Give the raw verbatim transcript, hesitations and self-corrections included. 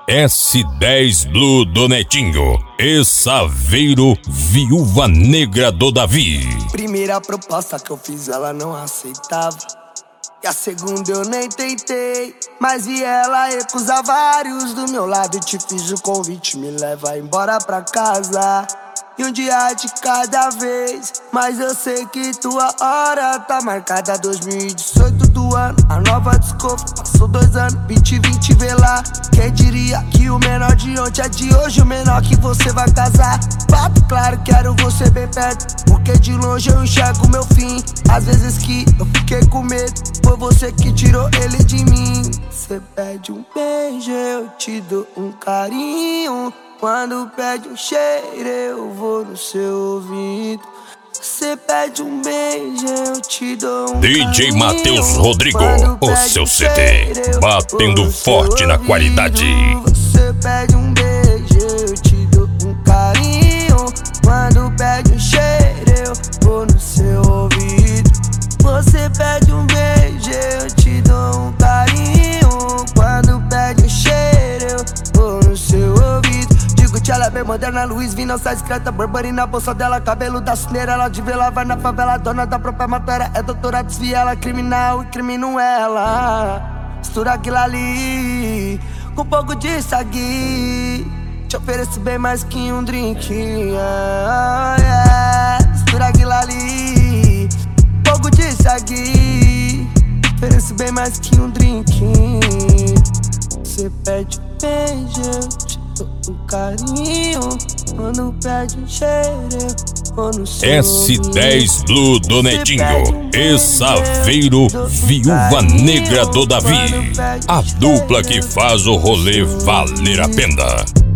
S dez Blue do Netinho e Saveiro, Viúva Negra do Davi. Primeira proposta que eu fiz ela não aceitava, e a segunda eu nem tentei, mas vi ela recusar vários do meu lado e te fiz o convite, me leva embora pra casa. E um dia de cada vez, mas eu sei que tua hora tá marcada. Dois mil e dezoito do ano, a nova desculpa, passou dois anos, vinte e vinte vê lá. Quem diria que o menor de ontem é de hoje o menor que você vai casar. Papo claro, quero você bem perto, porque de longe eu enxergo meu fim. Às vezes que eu fiquei com medo, foi você que tirou ele de mim. Cê pede um beijo, eu te dou um carinho. Quando pede um cheiro, eu vou no seu ouvido. Cê pede um beijo, eu te dou um D J Matheus Rodrigo, o seu C D, batendo forte na qualidade. Você pede um beijo, eu te dou um carinho. Quando pede um cheiro, eu vou no seu ouvido. Você pede um beijo, eu te dou um carinho. Quando pede um cheiro, eu vou no seu ouvido. Ela é bem moderna, Luiz V, não sai discreta. Burberry na bolsa dela, cabelo da cineira. Ela de vela, vai na favela, dona da própria matéria. É doutora, desvia ela, criminal e crimino ela. Mistura aquilo ali com um pouco de sagui. Te ofereço bem mais que um drink, yeah, yeah. Mistura aquilo ali, um pouco de sagui. Ofereço bem mais que um drink. Você pede um beijo, eu te um carinho. Quando pede um cheiro, vou no seu S dez Blue do Netinho e Saveiro, Viúva Negra do Davi. A dupla que faz o rolê valer a pena.